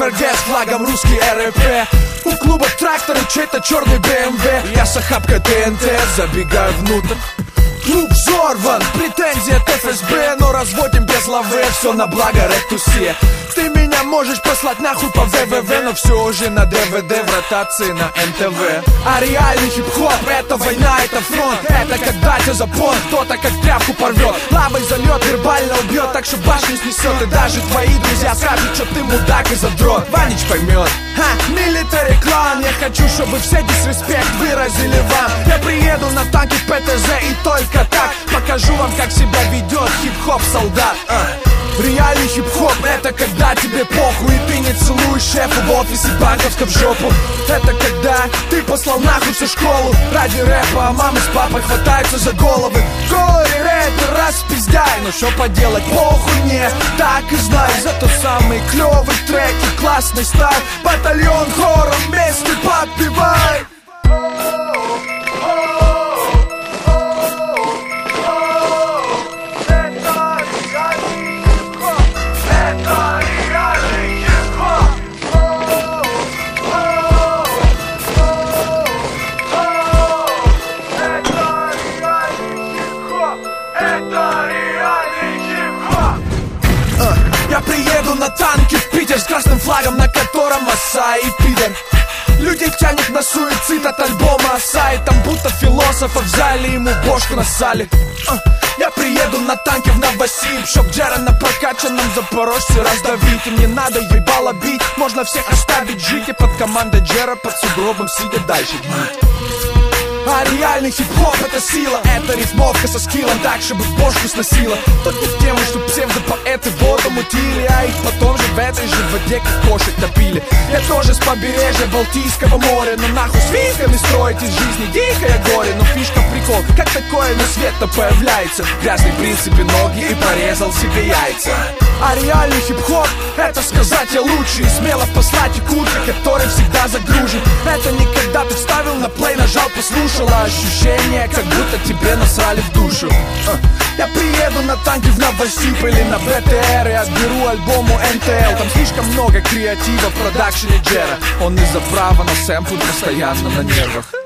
ФРГ с флагом русский РП. У клуба трактор и чей-то черный БМВ. Я с охапкой ТНТ забегаю внутрь. Клуб взорван, претензии от ФСБ, но разводим без лавы, все на благо рэп-тусе. Ты меня можешь послать нахуй по ВВВ, но все уже на ДВД в ротации на НТВ. А реальный хип-хоп — это война, это фронт. Это когда тебя запон, кто-то как тряпку порвет, лавой зальет, вербально убьет, так что башню снесет. И даже твои друзья скажут, что ты мудак и задрот. Ванич поймет. Милитари клан, я хочу, чтобы все дисреспект выразили вам. Я приеду на танке ПТЗ и только так покажу вам, как себя ведет хип-хоп солдат. Реальный хип-хоп — это когда тебе похуй, и ты не целуешь шефа в офисе банковском в жопу. Это когда ты послал нахуй всю школу ради рэпа, а мама с папой хватаются за головы. Горе рэпер, распиздай, но что поделать, похуй мне, так и знай. Зато самый клевый трек и классный стайл. Батальон хором вместе подпевай. Я приеду на танке в Питер с красным флагом, на котором оса и пидор. Людей тянет на суицид от альбома оса, и там будто философа взяли, ему бошку насали. Я приеду на танке в Новосиб, чтоб Джера на прокачанном запорожце раздавить. И мне надо ебало бить, можно всех оставить жить, и под командой Джера под сугробом сидя дальше гнить. А реальный хип-хоп — это сила, это рифмовка со скиллом, так, чтобы бошку сносила. Тут не в тему, что псевдопоэты воду мутили, а их потом же в этой же воде как кошек топили. Я тоже с побережья Балтийского моря, но нахуй с фишками строить из жизни дикое горе. Но фишка прикол, как такое на свет-то появляется. Грязный принц себе ноги и порезал себе яйца. А реальный хип-хоп — это сказать я лучше и смело послать и куртка, который всегда загружен. Это не когда ты вставил на плей, нажал, послушал, а ощущение, как будто тебе насрали в душу. Я приеду на танке в Новосиб или на БТР и отберу альбому НТЛ. Там слишком много креатива в продакшене Джера. Он из-за права на сэмпл постоянно на нервах.